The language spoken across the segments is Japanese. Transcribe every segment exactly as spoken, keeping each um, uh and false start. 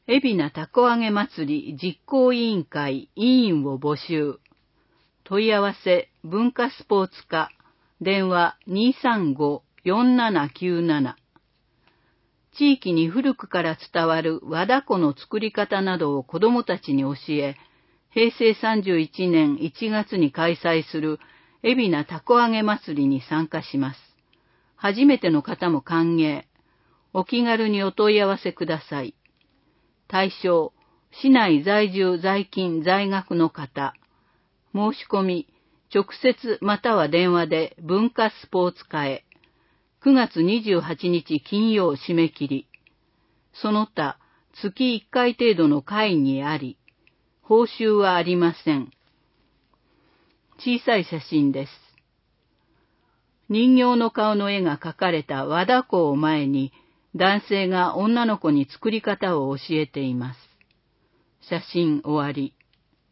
海老名たこ揚げ祭り実行委員会委員を募集。問い合わせ文化スポーツ課、電話 にーさんごーよんななきゅうなな。地域に古くから伝わる和だこの作り方などを子どもたちに教え、へいせいさんじゅういちねんいちがつに開催する海老名たこ揚げ祭りに参加します。初めての方も歓迎。お気軽にお問い合わせください。対象、市内在住在勤在学の方。申し込み、直接または電話で文化スポーツ課へ。くがつにじゅうはちにち金曜締め切り。その他、月いっかい程度の会議あり。報酬はありません。小さい写真です。人形の顔の絵が描かれた和だこを前に、男性が女の子に作り方を教えています。写真終わり。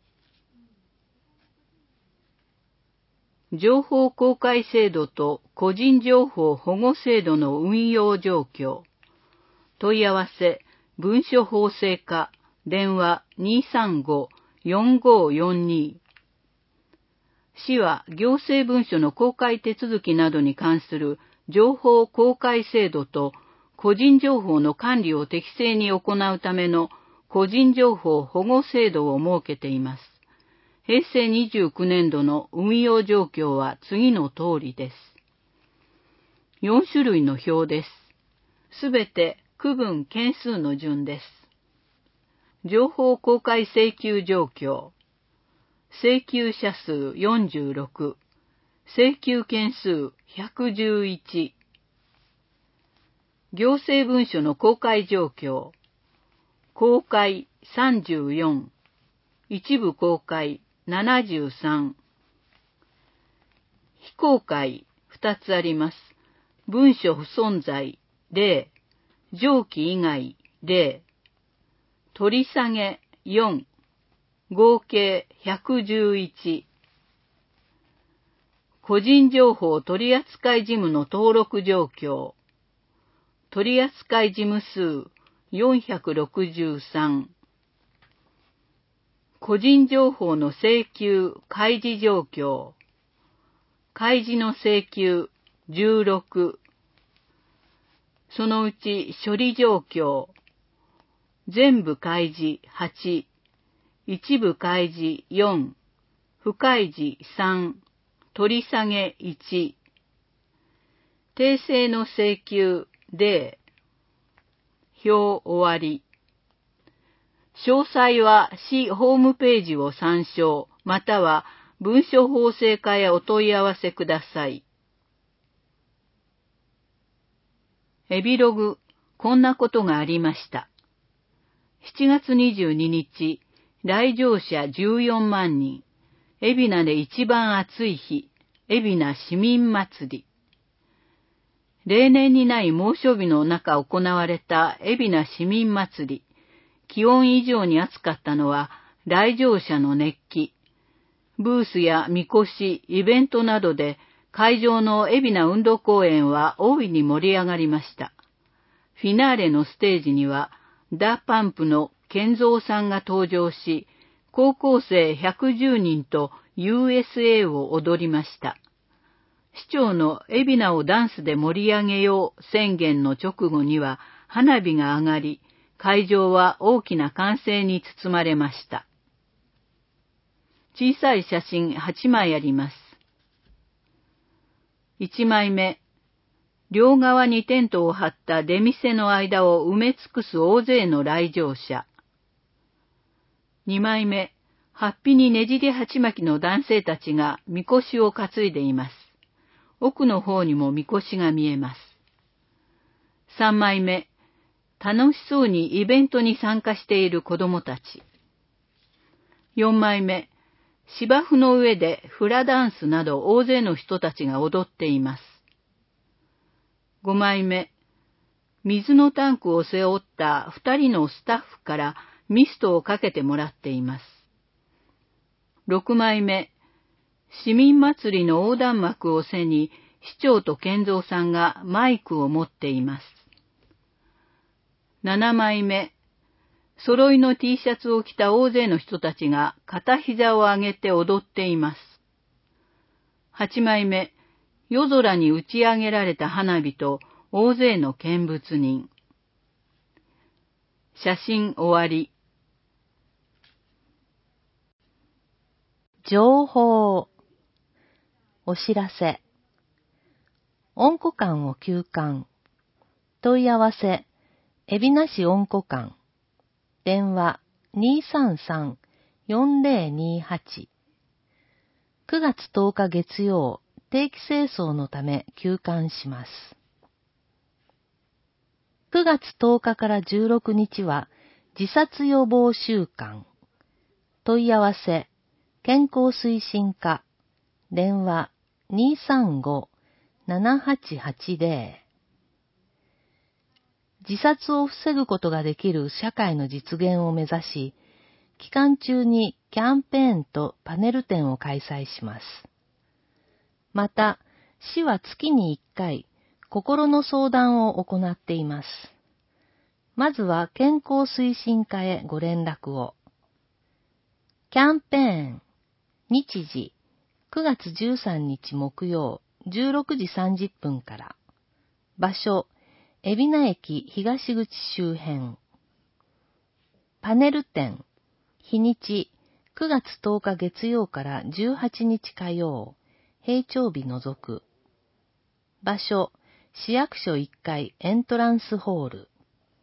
情報公開制度と個人情報保護制度の運用状況。問い合わせ、文書法制課、電話 にーさんごーよんごーよんに。市は行政文書の公開手続きなどに関する情報公開制度と個人情報の管理を適正に行うための個人情報保護制度を設けています。へいせいにじゅうきゅうねんどの運用状況は次の通りです。よんしゅるいの表です。すべて区分件数の順です。情報公開請求状況。請求者数よんじゅうろく。請求件数ひゃくじゅういち。行政文書の公開状況。公開さんじゅうよん。一部公開ななじゅうさん。非公開ふたつあります。文書不存在ゼロ。上記以外ゼロ。取り下げよん。合計ひゃくじゅういち。個人情報取扱事務の登録状況。取扱事務数よんひゃくろくじゅうさん。個人情報の請求開示状況。開示の請求じゅうろく。そのうち処理状況。全部開示はち。一部開示よん。不開示さん。取り下げいち。訂正の請求ゼロ。表終わり。詳細は市ホームページを参照、または文書法制課へお問い合わせください。エビログ、こんなことがありました。しちがつにじゅうににち、来場者じゅうよんまんにん。海老名で一番暑い日、海老名市民祭り。例年にない猛暑日の中行われた海老名市民祭り。気温以上に暑かったのは来場者の熱気。ブースやみこし、イベントなどで会場の海老名運動公園は大いに盛り上がりました。フィナーレのステージにはダパンプの健三さんが登場し、高校生ひゃくじゅうにんと ユーエスエー を踊りました。市長の海老名をダンスで盛り上げよう宣言の直後には花火が上がり、会場は大きな歓声に包まれました。小さい写真はちまいあります。いちまいめ、両側にテントを張った出店の間を埋め尽くす大勢の来場者。にまいめ、はっぴにねじり鉢巻きの男性たちがみこしを担いでいます。奥の方にもみこしが見えます。さんまいめ、楽しそうにイベントに参加している子供たち。よんまいめ、芝生の上でフラダンスなど大勢の人たちが踊っています。ごまいめ、水のタンクを背負ったふたりのスタッフからミストをかけてもらっています。ろくまいめ、市民祭りの横断幕を背に市長と健三さんがマイクを持っています。ななまいめ、 揃いの T シャツを着た大勢の人たちが片膝を上げて踊っています。はちまいめ、夜空に打ち上げられた花火と大勢の見物人。写真終わり。 情報。お知らせ。温古館を休館。問い合わせ。海老名市温古館。電話 にーさんさん よんぜろにはち。くがつとおか月曜、定期清掃のため休館します。くがつとおかからじゅうろくにちは自殺予防週間。問い合わせ。健康推進課。電話 にーさんご ななはちはちぜろ。自殺を防ぐことができる社会の実現を目指し、期間中にキャンペーンとパネル展を開催します。また、市は月にいっかい、心の相談を行っています。まずは健康推進課へご連絡を。キャンペーン、日時、くがつじゅうさんにち木曜、じゅうろくじさんじゅっぷんから。場所、海老名駅東口周辺。パネル展、日にち、くがつとおか月曜からじゅうはちにち火曜、平常日除く。場所、市役所いっかいエントランスホール。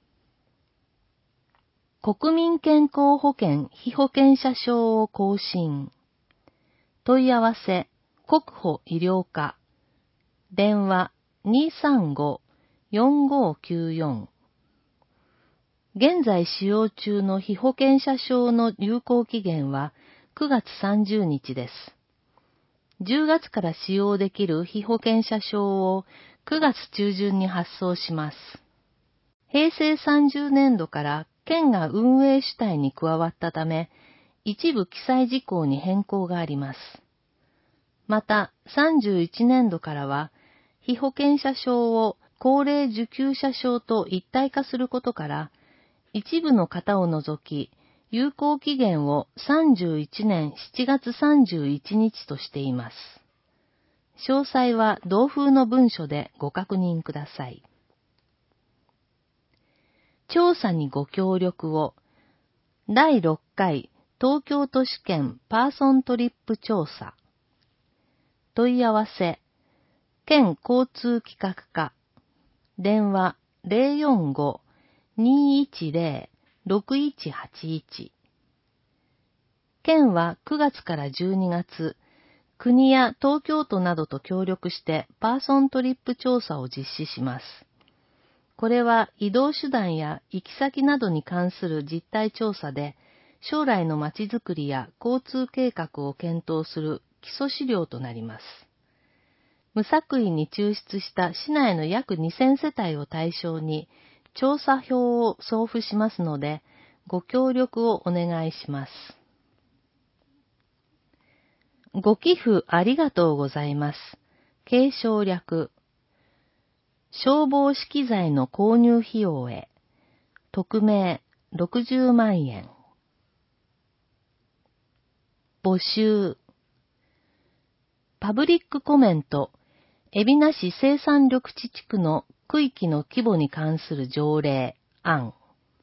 国民健康保険被保険者証を更新。問い合わせ、国保医療課。電話 にーさんご よんごきゅうよん。現在使用中の被保険者証の有効期限はくがつさんじゅうにちです。じゅうがつから使用できる被保険者証をくがつ中旬に発送します。へいせいさんじゅうねんどから県が運営主体に加わったため、一部記載事項に変更があります。また、さんじゅういちねんどからは、被保険者証を高齢受給者証と一体化することから、一部の方を除き、有効期限をさんじゅういちねんしちがつさんじゅういちにちとしています。詳細は同封の文書でご確認ください。調査にご協力を。だいろっかい東京都市圏パーソントリップ調査。問い合わせ。県交通企画課。電話 ゼロよんご にーいちゼロ ろくいちはちいち。県はくがつからじゅうにがつ、国や東京都などと協力してパーソントリップ調査を実施します。これは移動手段や行き先などに関する実態調査で、将来のまちづくりや交通計画を検討する基礎資料となります。無作為に抽出した市内の約にせんせたいを対象に調査票を送付しますので、ご協力をお願いします。ご寄付ありがとうございます。継承略。消防資機材の購入費用へ。匿名ろくじゅうまんえん。募集。パブリックコメント。海老名市生産緑地地区の区域の規模に関する条例案。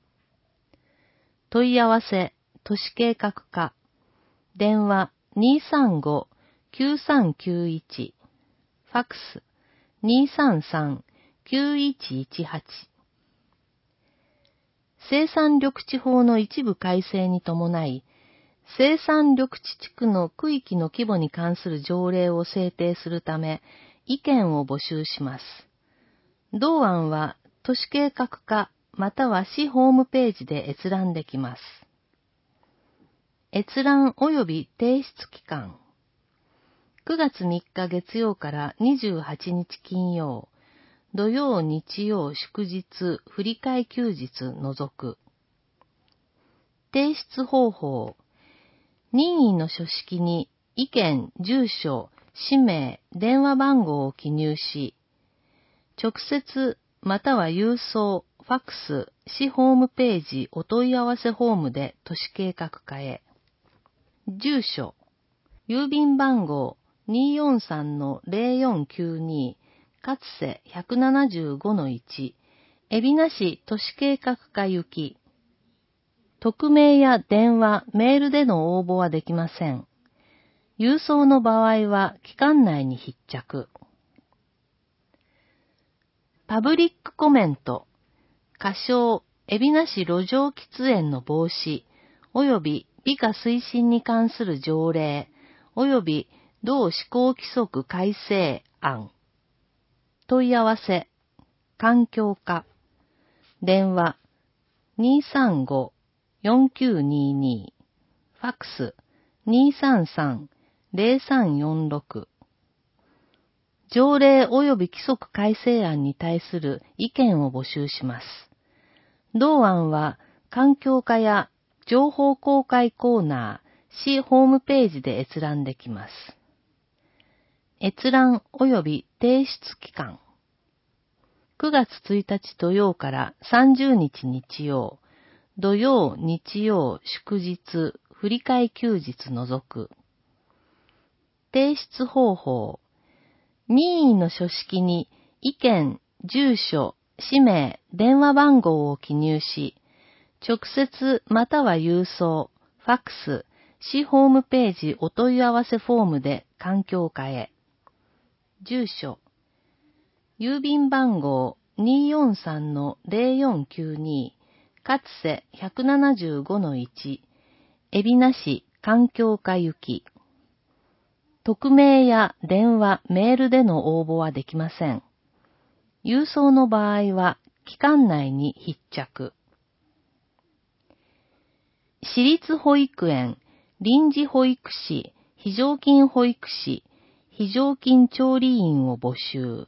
問い合わせ、都市計画課。電話 にーさんご きゅうさんきゅういち。ファックス にーさんさん きゅういちいちはち。生産緑地法の一部改正に伴い、生産緑地地区の区域の規模に関する条例を制定するため、意見を募集します。同案は都市計画課または市ホームページで閲覧できます。閲覧及び提出期間。くがつみっか月曜からにじゅうはちにち金曜、土曜日曜祝日振り替え休日除く。提出方法。任意の書式に意見、住所、氏名、電話番号を記入し、直接または郵送、ファックス、 市ホームページお問い合わせフォームで都市計画課へ。住所、郵便番号 にーよんさんのゼロよんきゅうに 勝瀬 ひゃくななじゅうごのいち、海老名市都市計画課行き。匿名や電話、メールでの応募はできません。郵送の場合は期間内に必着。パブリックコメント、仮称、海老名市路上喫煙の防止、及び美化推進に関する条例、及び同施行規則改正案。問い合わせ、環境課。電話、にーさんご よんきゅうにーにー。ファックス、にーさんさん ゼロさんよんろく。条例及び規則改正案に対する意見を募集します。同案は、環境課や情報公開コーナー、市ホームページで閲覧できます。閲覧及び提出期間。くがつついたち土曜からさんじゅうにち日曜、土曜、日曜、祝日、振り替え休日除く。提出方法。任意の書式に意見、住所、氏名、電話番号を記入し、直接または郵送、ファックス、市ホームページお問い合わせフォームで環境課へ。住所。郵便番号 にーよんさんのゼロよんきゅうに、勝瀬 ひゃくななじゅうごのいち、海老名市環境課行き。匿名や電話、メールでの応募はできません。郵送の場合は期間内に必着。私立保育園、臨時保育士、非常勤保育士、非常勤調理員を募集。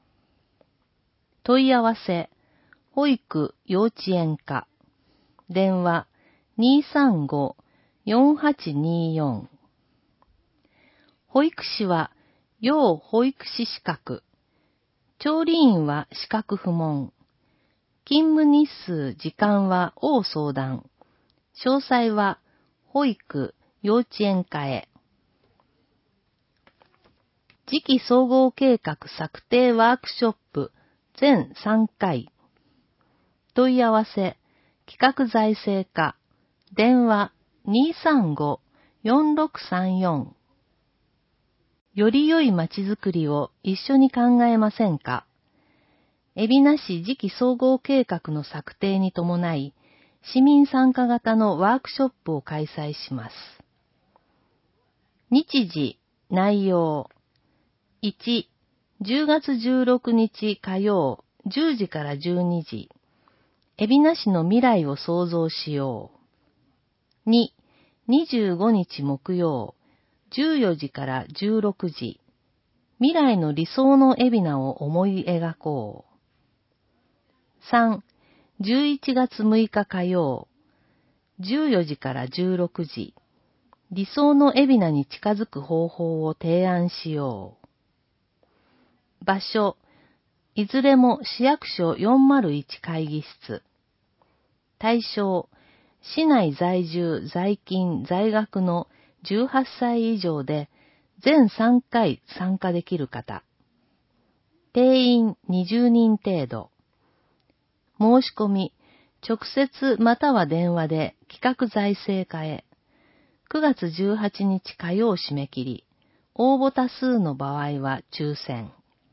問い合わせ、保育幼稚園課。電話、にーさんご よんはちにーよん。保育士は、要保育士資格。調理員は資格不問。勤務日数、時間は応相談。詳細は、保育幼稚園課へ。次期総合計画策定ワークショップ全さんかい。問い合わせ、企画財政課。電話 にーさんご よんろくさんよん。より良いまちづくりを一緒に考えませんか？海老名市次期総合計画の策定に伴い、市民参加型のワークショップを開催します。日時、内容。いち、じゅうがつじゅうろくにち火曜、じゅうじからじゅうにじ。海老名市の未来を創造しよう。に、にじゅうごにち木曜、じゅうよじからじゅうろくじ。未来の理想の海老名を思い描こう。さん、じゅういちがつむいか火曜、じゅうよじからじゅうろくじ。理想の海老名に近づく方法を提案しよう。場所、いずれも市役所よんまるいち会議室。対象、市内在住、在勤、在学のじゅうはっさい以上で全さんかい参加できる方。定員にじゅうにん程度。申し込み、直接または電話で企画財政課へ。くがつじゅうはちにち火曜締め切り。応募多数の場合は抽選。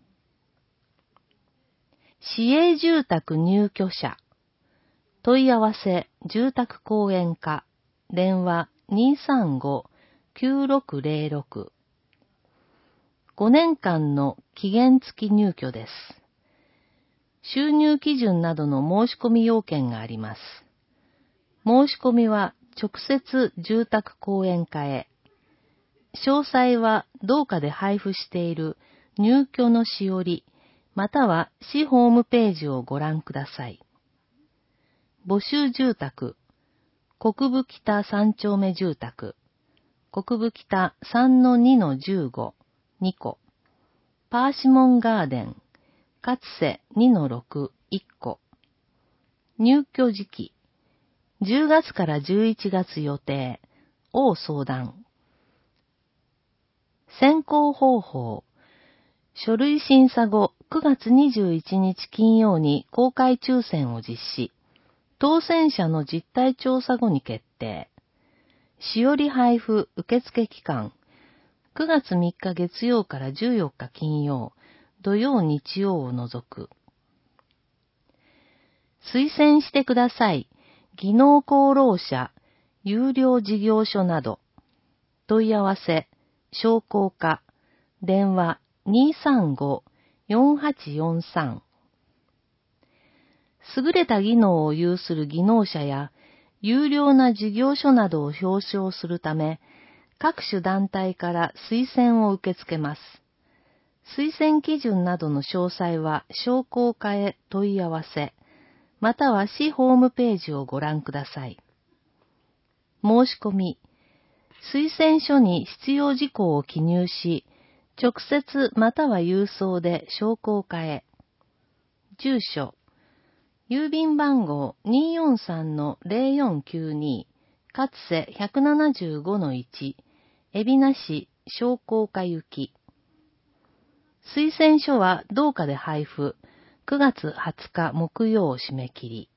市営住宅入居者。問い合わせ、住宅公園課。電話 にーさんご きゅうろくゼロろく。ごねんかんの期限付き入居です。収入基準などの申し込み要件があります。申し込みは直接住宅公園課へ。詳細は同課で配布している入居のしおり、または市ホームページをご覧ください。募集住宅、国分北さん丁目住宅、国分北 さんのにのじゅうご、にこ、パーシモンガーデン、勝瀬 にのろく、いっこ、 入居時期、じゅうがつからじゅういちがつ予定を相談。選考方法、書類審査後くがつにじゅういちにち金曜に公開抽選を実施。当選者の実態調査後に決定。しおり配布受付期間、くがつみっか月曜からじゅうよっか金曜、土曜日曜を除く。推薦してください。技能功労者、有料事業所など。問い合わせ、商工課、電話 にーさんご よんはちよんさん。優れた技能を有する技能者や、有料な事業所などを表彰するため、各種団体から推薦を受け付けます。推薦基準などの詳細は商工課へ問い合わせ、または市ホームページをご覧ください。申し込み、推薦書に必要事項を記入し、直接または郵送で商工課へ。住所、郵便番号 にーよんさんのゼロよんきゅうに、勝瀬 ひゃくななじゅうごのいち、海老名市商工課行き。推薦書は同課で配布、くがつはつか木曜締め切り。